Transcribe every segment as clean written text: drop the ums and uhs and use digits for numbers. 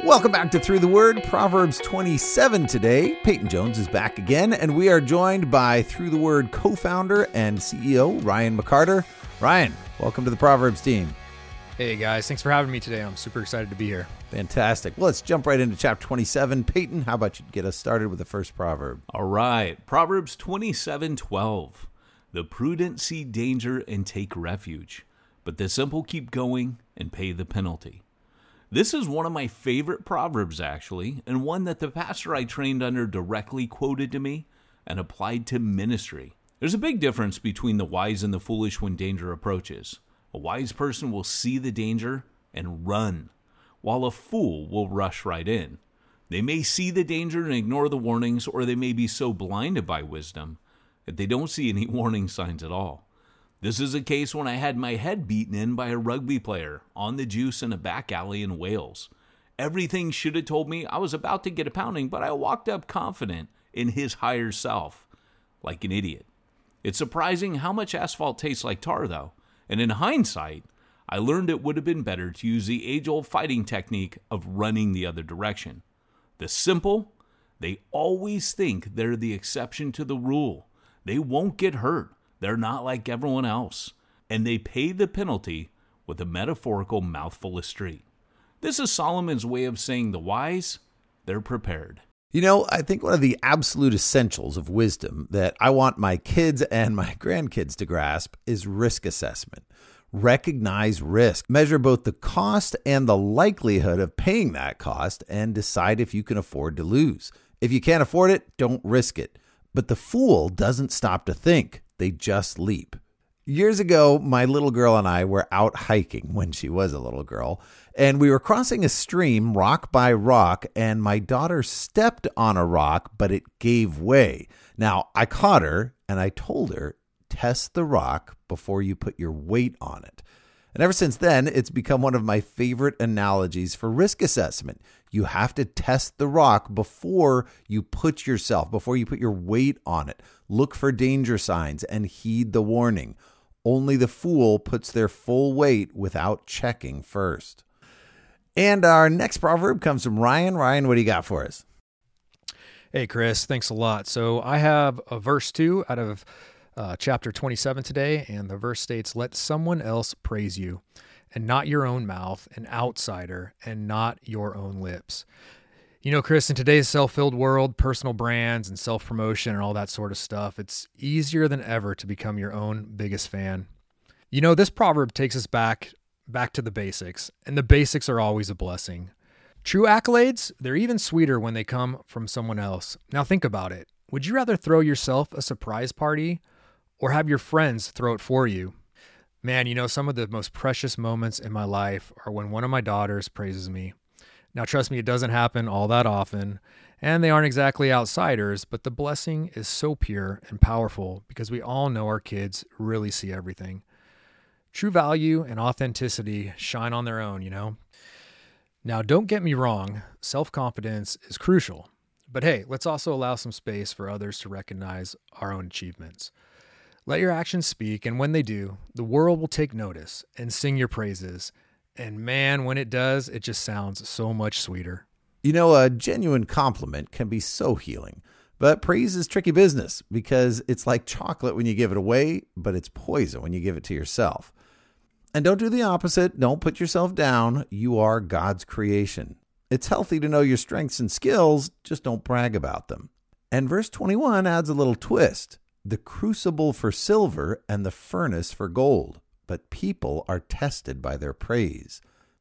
Welcome back to Through the Word, Proverbs 27 today. Peyton Jones is back again, and we are joined by Through the Word co-founder and CEO Ryan McCarter. Ryan, welcome to the Proverbs team. Hey guys, thanks for having me today. I'm super excited to be here. Fantastic. Well, let's jump right into chapter 27. Peyton, how about you get us started with the first proverb? All right, Proverbs 27:12. The prudent see danger and take refuge, but the simple keep going and pay the penalty. This is one of my favorite proverbs, actually, and one that the pastor I trained under directly quoted to me and applied to ministry. There's a big difference between the wise and the foolish when danger approaches. A wise person will see the danger and run, while a fool will rush right in. They may see the danger and ignore the warnings, or they may be so blinded by wisdom that they don't see any warning signs at all. This is a case when I had my head beaten in by a rugby player on the juice in a back alley in Wales. Everything should have told me I was about to get a pounding, but I walked up confident in his higher self, like an idiot. It's surprising how much asphalt tastes like tar, though. And in hindsight, I learned it would have been better to use the age-old fighting technique of running the other direction. The simple, they always think they're the exception to the rule. They won't get hurt. They're not like everyone else. And they pay the penalty with a metaphorical mouthful of street. This is Solomon's way of saying the wise, they're prepared. You know, I think one of the absolute essentials of wisdom that I want my kids and my grandkids to grasp is risk assessment. Recognize risk. Measure both the cost and the likelihood of paying that cost and decide if you can afford to lose. If you can't afford it, don't risk it. But the fool doesn't stop to think. They just leap. Years ago, my little girl and I were out hiking when she was a little girl, and we were crossing a stream rock by rock, and my daughter stepped on a rock, but it gave way. Now, I caught her, and I told her, test the rock before you put your weight on it. And ever since then, it's become one of my favorite analogies for risk assessment. You have to test the rock before you put your weight on it. Look for danger signs and heed the warning. Only the fool puts their full weight without checking first. And our next proverb comes from Ryan. Ryan, what do you got for us? Hey Chris, thanks a lot. So I have a verse 2 out of chapter 27 today, and the verse states, let someone else praise you, and not your own mouth, an outsider, and not your own lips. You know, Chris, in today's self-filled world, personal brands and self-promotion and all that sort of stuff, it's easier than ever to become your own biggest fan. You know, this proverb takes us back to the basics, and the basics are always a blessing. True accolades, they're even sweeter when they come from someone else. Now think about it. Would you rather throw yourself a surprise party or have your friends throw it for you? Man, you know, some of the most precious moments in my life are when one of my daughters praises me. Now, trust me, it doesn't happen all that often, and they aren't exactly outsiders, but the blessing is so pure and powerful because we all know our kids really see everything. True value and authenticity shine on their own, you know? Now, don't get me wrong, self-confidence is crucial, but hey, let's also allow some space for others to recognize our own achievements. Let your actions speak, and when they do, the world will take notice and sing your praises. And man, when it does, it just sounds so much sweeter. You know, a genuine compliment can be so healing, but praise is tricky business because it's like chocolate when you give it away, but it's poison when you give it to yourself. And don't do the opposite. Don't put yourself down. You are God's creation. It's healthy to know your strengths and skills, just don't brag about them. And verse 21 adds a little twist. The crucible for silver and the furnace for gold, but people are tested by their praise.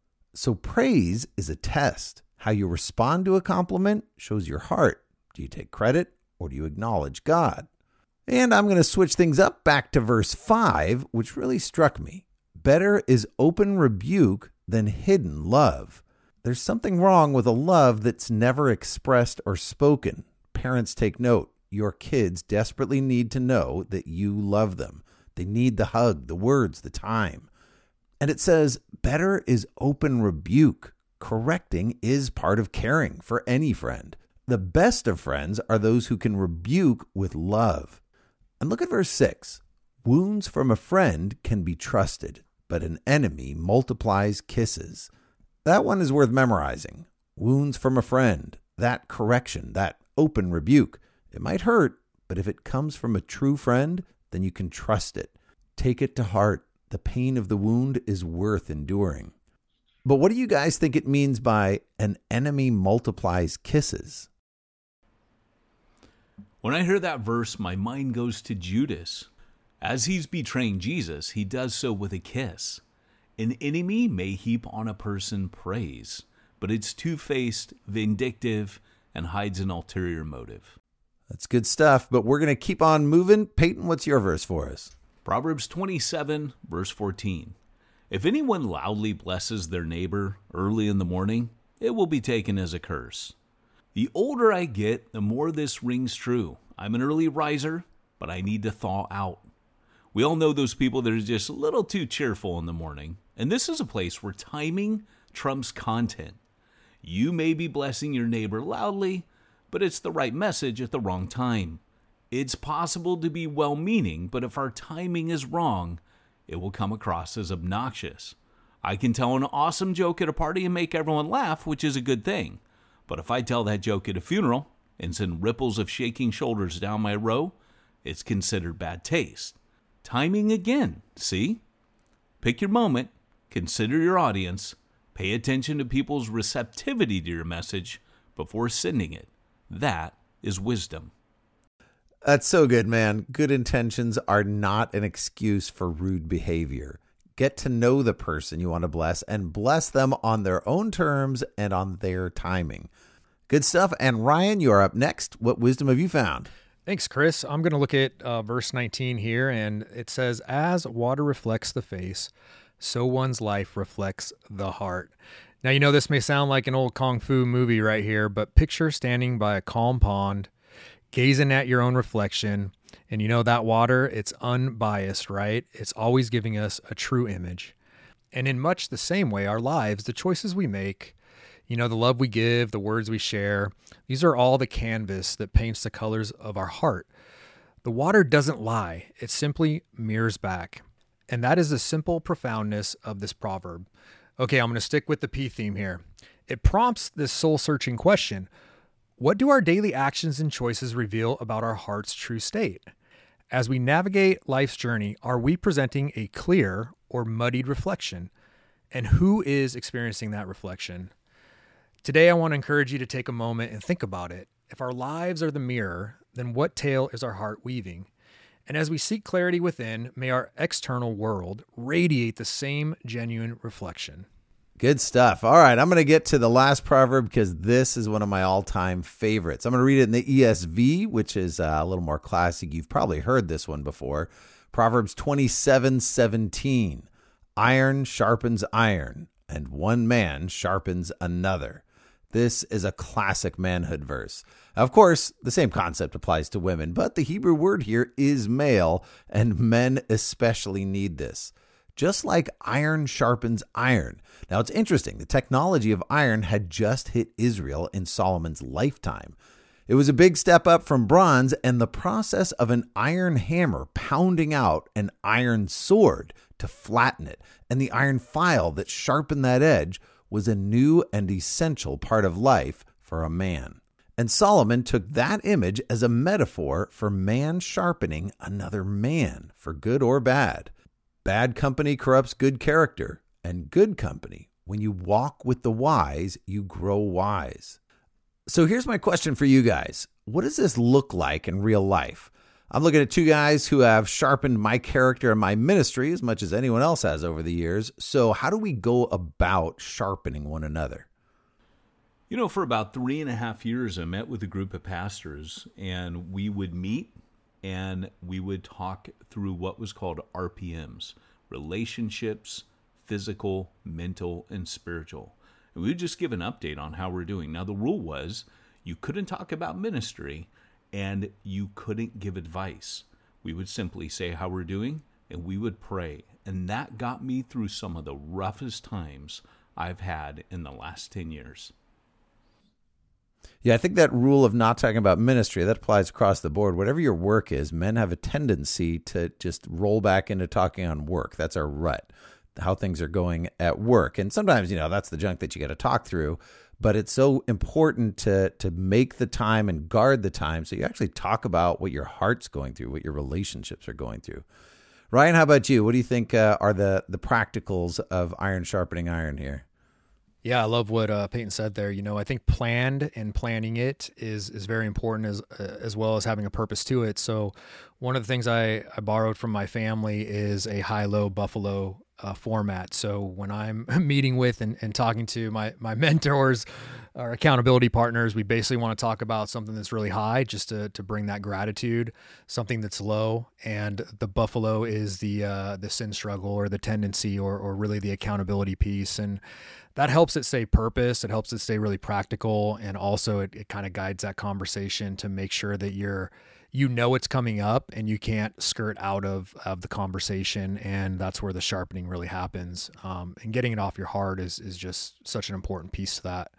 So praise is a test. How you respond to a compliment shows your heart. Do you take credit or do you acknowledge God? And I'm going to switch things up back to verse 5, which really struck me. Better is open rebuke than hidden love. There's something wrong with a love that's never expressed or spoken. Parents, take note. Your kids desperately need to know that you love them. They need the hug, the words, the time. And it says, better is open rebuke. Correcting is part of caring for any friend. The best of friends are those who can rebuke with love. And look at verse 6. Wounds from a friend can be trusted, but an enemy multiplies kisses. That one is worth memorizing. wounds from a friend, that correction, that open rebuke. It might hurt, but if it comes from a true friend, then you can trust it. Take it to heart. The pain of the wound is worth enduring. But what do you guys think it means by an enemy multiplies kisses? When I hear that verse, my mind goes to Judas. As he's betraying Jesus, he does so with a kiss. An enemy may heap on a person praise, but it's two-faced, vindictive, and hides an ulterior motive. That's good stuff, but we're going to keep on moving. Peyton, what's your verse for us? Proverbs 27, verse 14. If anyone loudly blesses their neighbor early in the morning, it will be taken as a curse. The older I get, the more this rings true. I'm an early riser, but I need to thaw out. We all know those people that are just a little too cheerful in the morning, and this is a place where timing trumps content. You may be blessing your neighbor loudly, but it's the right message at the wrong time. It's possible to be well-meaning, but if our timing is wrong, it will come across as obnoxious. I can tell an awesome joke at a party and make everyone laugh, which is a good thing. But if I tell that joke at a funeral and send ripples of shaking shoulders down my row, it's considered bad taste. Timing again, see? Pick your moment, consider your audience, pay attention to people's receptivity to your message before sending it. That is wisdom. That's so good, man. Good intentions are not an excuse for rude behavior. Get to know the person you want to bless and bless them on their own terms and on their timing. Good stuff. And Ryan, you're up next. What wisdom have you found? Thanks, Chris. I'm going to look at verse 19 here, and it says, as water reflects the face, so one's life reflects the heart. Now, you know, this may sound like an old Kung Fu movie right here, but picture standing by a calm pond, gazing at your own reflection, and you know that water, it's unbiased, right? It's always giving us a true image. And in much the same way, our lives, the choices we make, you know, the love we give, the words we share, these are all the canvas that paints the colors of our heart. The water doesn't lie. It simply mirrors back. And that is the simple profoundness of this proverb. Okay, I'm going to stick with the P theme here. It prompts this soul-searching question. What do our daily actions and choices reveal about our heart's true state? As we navigate life's journey, are we presenting a clear or muddied reflection? And who is experiencing that reflection? Today, I want to encourage you to take a moment and think about it. If our lives are the mirror, then what tale is our heart weaving? And as we seek clarity within, may our external world radiate the same genuine reflection. Good stuff. All right, I'm going to get to the last proverb because this is one of my all-time favorites. I'm going to read it in the ESV, which is a little more classic. You've probably heard this one before. Proverbs 27:17. Iron sharpens iron, and one man sharpens another. This is a classic manhood verse. Of course, the same concept applies to women, but the Hebrew word here is male, and men especially need this. Just like iron sharpens iron. Now, it's interesting. The technology of iron had just hit Israel in Solomon's lifetime. It was a big step up from bronze, and the process of an iron hammer pounding out an iron sword to flatten it, and the iron file that sharpened that edge was a new and essential part of life for a man. And Solomon took that image as a metaphor for man sharpening another man, for good or bad. Bad company corrupts good character, and good company, when you walk with the wise, you grow wise. So here's my question for you guys. What does this look like in real life? I'm looking at two guys who have sharpened my character and my ministry as much as anyone else has over the years. So how do we go about sharpening one another? You know, for about 3.5 years, I met with a group of pastors, and we would meet and we would talk through what was called RPMs, relationships, physical, mental, and spiritual. And we would just give an update on how we're doing. Now, the rule was you couldn't talk about ministry and you couldn't give advice. We would simply say how we're doing and we would pray. And that got me through some of the roughest times I've had in the last 10 years. Yeah, I think that rule of not talking about ministry, that applies across the board. Whatever your work is, men have a tendency to just roll back into talking on work. That's our rut, how things are going at work. And sometimes, that's the junk that you got to talk through. but it's so important to make the time and guard the time so you actually talk about what your heart's going through, what your relationships are going through. Ryan, how about you? What do you think are the practicals of iron sharpening iron here? Yeah, I love what Peyton said there. I think planned and planning it is very important as well as having a purpose to it. So one of the things I borrowed from my family is a high-low buffalo format. So when I'm meeting with and talking to my mentors or accountability partners, we basically want to talk about something that's really high just to bring that gratitude, something that's low. And the buffalo is the sin struggle or the tendency or really the accountability piece. And that helps it stay purpose. It helps it stay really practical. And also it kind of guides that conversation to make sure that it's coming up and you can't skirt out of the conversation. And that's where the sharpening really happens. And getting it off your heart is just such an important piece to that.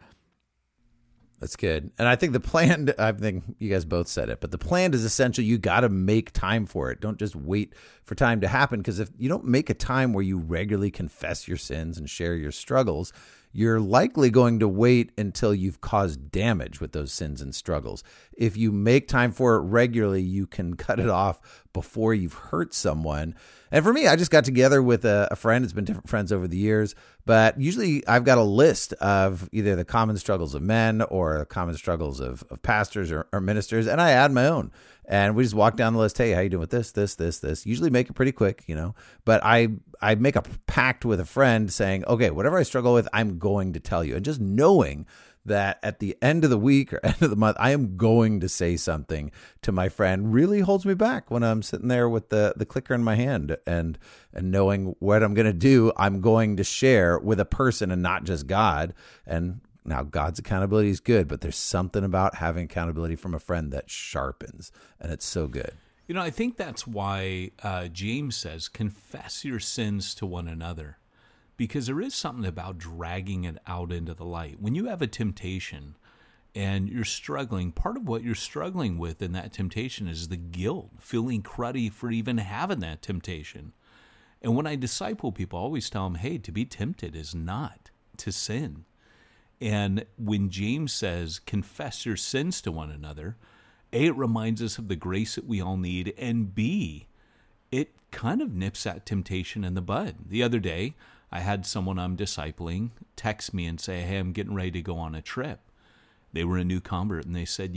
That's good. And I think I think you guys both said it, but the plan is essential. You got to make time for it. Don't just wait for time to happen, because if you don't make a time where you regularly confess your sins and share your struggles, you're likely going to wait until you've caused damage with those sins and struggles. If you make time for it regularly, you can cut it off before you've hurt someone. And for me, I just got together with a friend. It's been different friends over the years, but usually I've got a list of either the common struggles of men or common struggles of pastors or ministers, and I add my own. And we just walk down the list. Hey, how you doing with this? Usually make it pretty quick, But I make a pact with a friend saying, okay, whatever I struggle with, I'm going to tell you. And just knowing that at the end of the week or end of the month, I am going to say something to my friend really holds me back when I'm sitting there with the clicker in my hand and knowing what I'm going to do, I'm going to share with a person and not just God. And now God's accountability is good, but there's something about having accountability from a friend that sharpens, and it's so good. I think that's why James says, confess your sins to one another, because there is something about dragging it out into the light. When you have a temptation and you're struggling, part of what you're struggling with in that temptation is the guilt, feeling cruddy for even having that temptation. And when I disciple people, I always tell them, hey, to be tempted is not to sin. And when James says, confess your sins to one another, A, it reminds us of the grace that we all need, and B, it kind of nips that temptation in the bud. The other day, I had someone I'm discipling text me and say, hey, I'm getting ready to go on a trip. They were a new convert, and they said,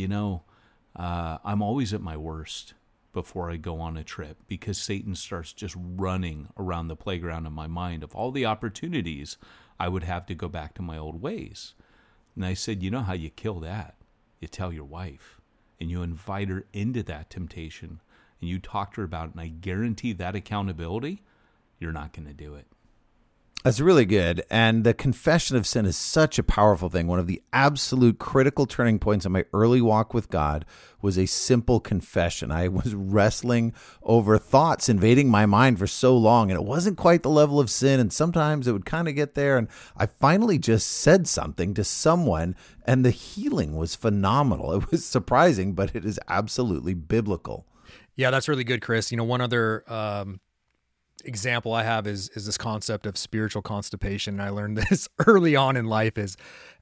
I'm always at my worst before I go on a trip because Satan starts just running around the playground in my mind of all the opportunities I would have to go back to my old ways. And I said, you know how you kill that? You tell your wife, and you invite her into that temptation, and you talk to her about it, and I guarantee that accountability, you're not going to do it. That's really good. And the confession of sin is such a powerful thing. One of the absolute critical turning points in my early walk with God was a simple confession. I was wrestling over thoughts invading my mind for so long, and it wasn't quite the level of sin. And sometimes it would kind of get there. And I finally just said something to someone, and the healing was phenomenal. It was surprising, but it is absolutely biblical. Yeah, that's really good, Chris. One other example I have is this concept of spiritual constipation. And I learned this early on in life is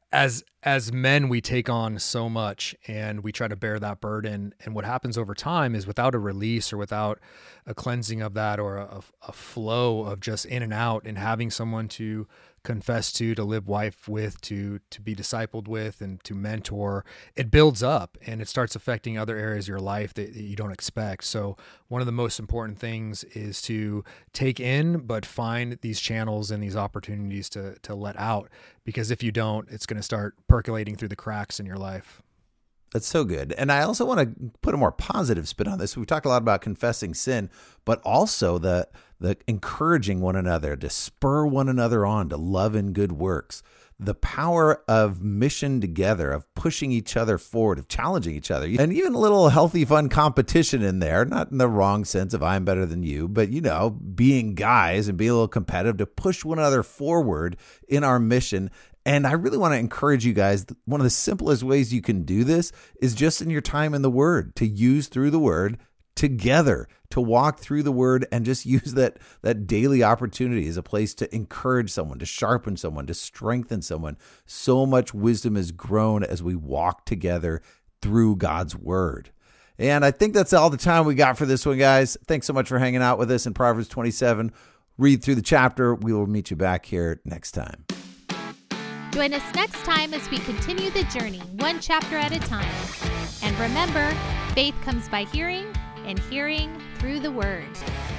as men, we take on so much and we try to bear that burden. And what happens over time is without a release or without a cleansing of that or a flow of just in and out and having someone to confess to live life with, to be discipled with, and to mentor, it builds up and it starts affecting other areas of your life that you don't expect. So one of the most important things is to take in, but find these channels and these opportunities to let out, because if you don't, it's going to start percolating through the cracks in your life. That's so good. And I also want to put a more positive spin on this. We've talked a lot about confessing sin, but also the encouraging one another, to spur one another on to love and good works. The power of mission together, of pushing each other forward, of challenging each other, and even a little healthy, fun competition in there, not in the wrong sense of I'm better than you, but, being guys and being a little competitive to push one another forward in our mission. And I really want to encourage you guys, one of the simplest ways you can do this is just in your time in the Word, to use through the Word together to walk through the word and just use that daily opportunity as a place to encourage someone, to sharpen someone, to strengthen someone. So much wisdom has grown as we walk together through God's word. And I think that's all the time we got for this one, guys. Thanks so much for hanging out with us in Proverbs 27. Read through the chapter. We will meet you back here next time. Join us next time as we continue the journey, one chapter at a time. And remember, faith comes by hearing, and hearing through the Word.